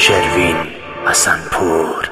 شروین حسنپور.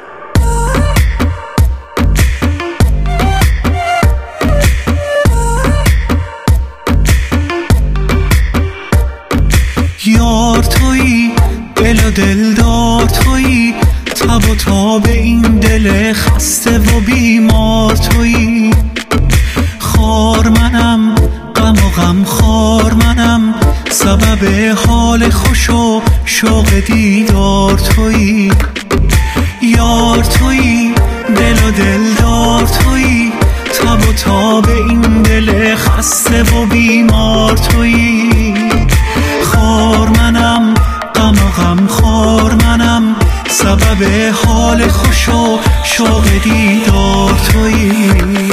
یار تویی، دل و دلدار تویی، تب و تاب این دل خسته و بیمار تویی. خار منم، غم و غم خار منم، سبب حال خوش و شوق دیدار تویی. یار تویی، دل و دلدار تویی، تب و تاب این دل خسته و بیمار تویی. خار منم، غم و غم خار منم، سبب حال خوش و شوق دیدار تویی.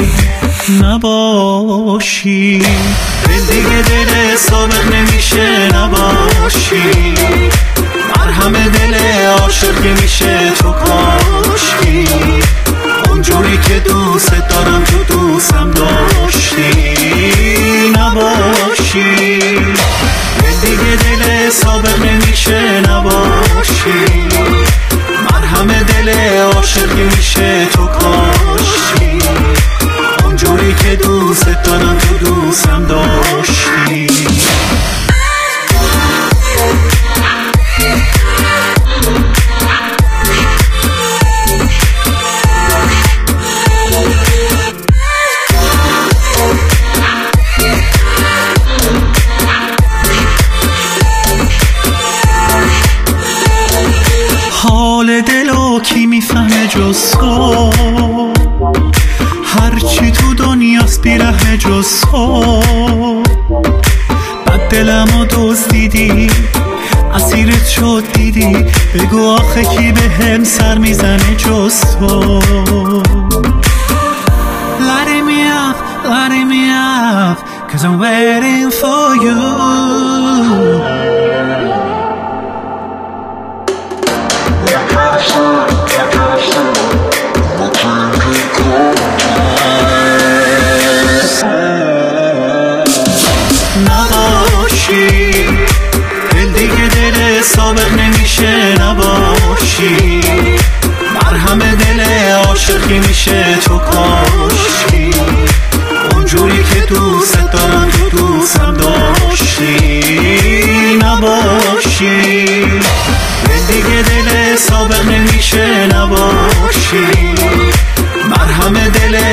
نباشی دل دیگه دل سابق نمیشه، نباشی مرهم دل عاشق میشه تو کاشی. اونجوری که دوست دارم تو دوستم داشتی. نباشی دل دیگه دل سابق نمیشه، نباشی مرهم دل عاشق میشه تو کاشی. اونجوری که دوست دارم تو دوستم داشتی. حال دلو کی میفهمه جز تو، هرچی تو دنیاست بیره جز تو. بد دلمو دزدیدی، اسیرت شد دیدی، بگو آخه کی به هم سر میزنه جز تو. Lighting me up, lighting me up, 'cause I'm waiting for you. نباشی دل دیگه دل سابق نمیشه، نباشی مرهم دل عاشقی میشه تو کاشی. اونجوری که دوست دارم تو دوستم داشتی. نباشی دل دیگه دل سابق نمیشه، نباشی مرهم دل